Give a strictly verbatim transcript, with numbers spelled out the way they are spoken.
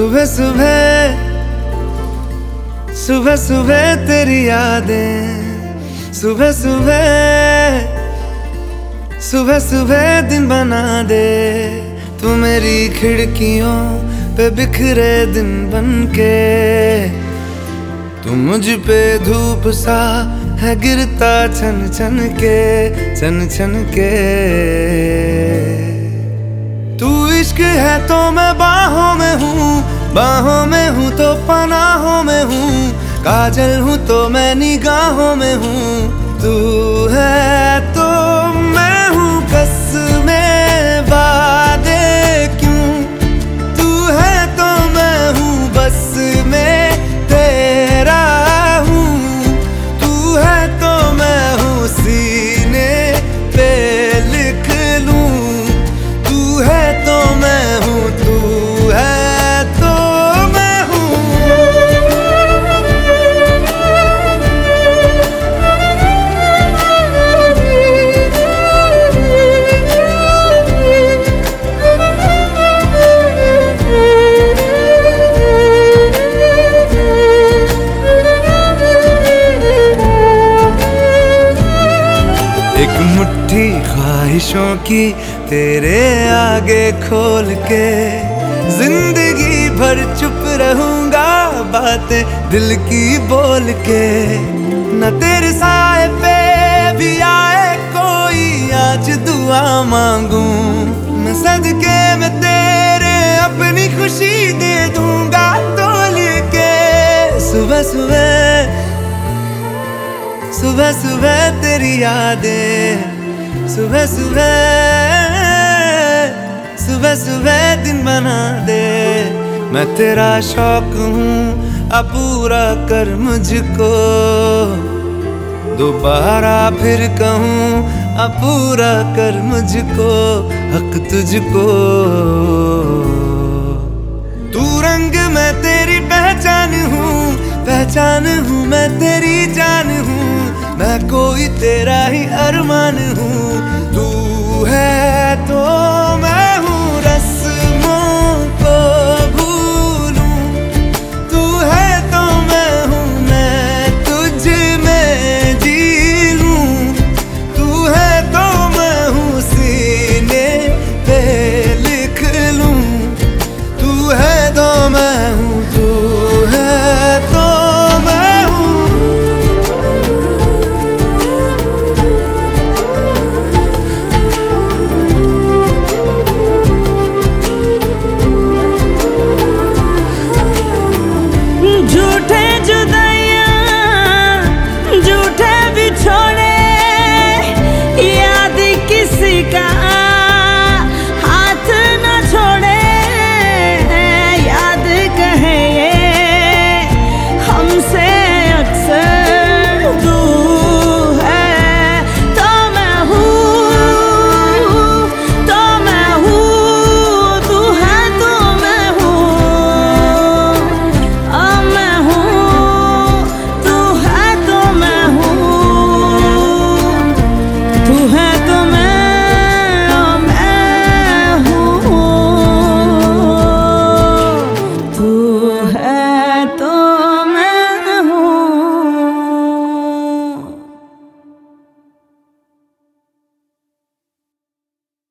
सुबह सुबह सुबह सुबह तेरी यादें, सुबह सुबह सुबह सुबह दिन बना दे। तू मेरी खिड़कियों पे बिखरे दिन बनके, तू मुझ पे धूप सा है गिरता छन छन के, छन छन के। तू इश्क है तो मैं बाहों में हूँ, बाहों में हूँ तो पनाहों में हूँ, काजल हूँ तो मैं निगाहों में हूँ। तू है तो मैं हूँ कसमें वादे क्यों, तू है तो मैं हूँ बस में तेरा हूँ, तू है तो मैं हूँ सीने पे लिख लूँ, तू है तो मैं हूँ, तू है तो मैं हूँ। एक मुट्ठी ख्वाहिशों की तेरे आगे खोल के, जिंदगी भर चुप रहूंगा बातें दिल की बोल के। न तेरे साए पे भी आए कोई आज दुआ मांगू, मैं सदके में तेरे अपनी खुशी दे दूंगा तोल के। सुबह सुबह सुबह सुबह तेरी यादें, सुबह सुबह सुबह सुबह दिन बना दे। मैं तेरा शौक हूँ अब पूरा कर मुझको, दोबारा फिर कहूँ अब पूरा कर मुझको, हक तुझको। तू रंग मैं तेरी पहचान हूँ, पहचान हूँ मैं तेरी जान हूँ, मैं कोई तेरा ही अरमान हूँ। तू है